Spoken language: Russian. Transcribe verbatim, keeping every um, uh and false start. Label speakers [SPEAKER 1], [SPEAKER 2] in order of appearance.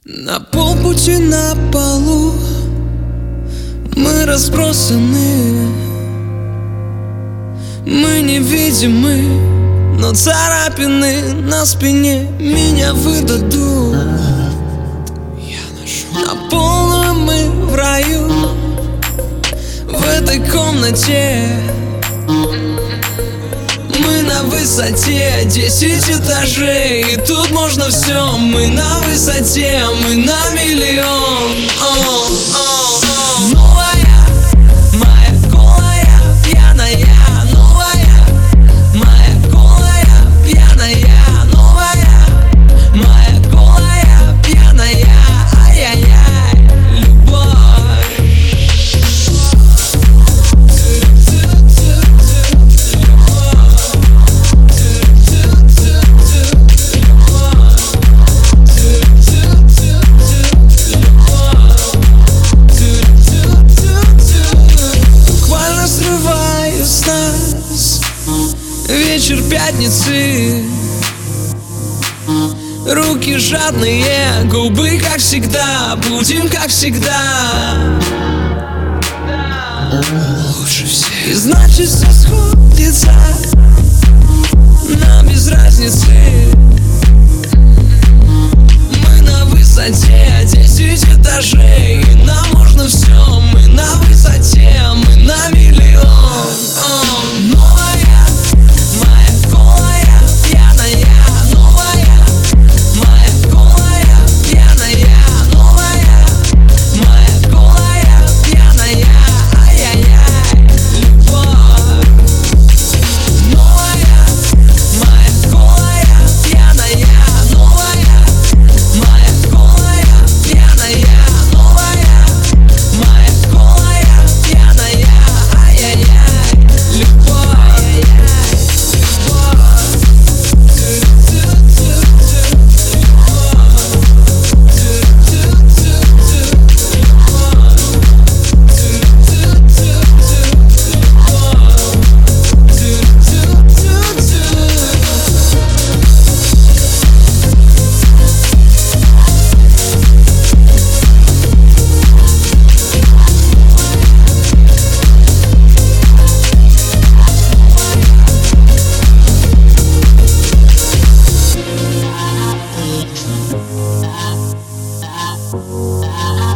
[SPEAKER 1] На полпути на полу мы разбросаны, мы невидимы, но царапины на спине меня выдадут. На полную мы в раю, в этой комнате. Мы на высоте десять этажей, и тут можно все. Мы на высоте, мы на миллион. О, о, о. Новая, моя голая, пьяная. Новая, моя голая, пьяная. Новая, моя голая, пьяная. Ай-яй-яй, любовь. Вечер пятницы, руки жадные, губы как всегда, будем как всегда. Лучше всех. И значит все сходится, нам без разницы. Мы на высоте десять этажей, и нам можно все. Мы на высоте, мы на миллион. О, новая, моя голая, пьяная. Новая, моя голая, пьяная. Новая, моя голая, пьяная. Ай-яй-яй, любовь. Новая, моя голая, пьяная. Новая, моя голая, пьяная. Новая, моя голая, пьяная. Ай-яй-яй, любовь.
[SPEAKER 2] Ah.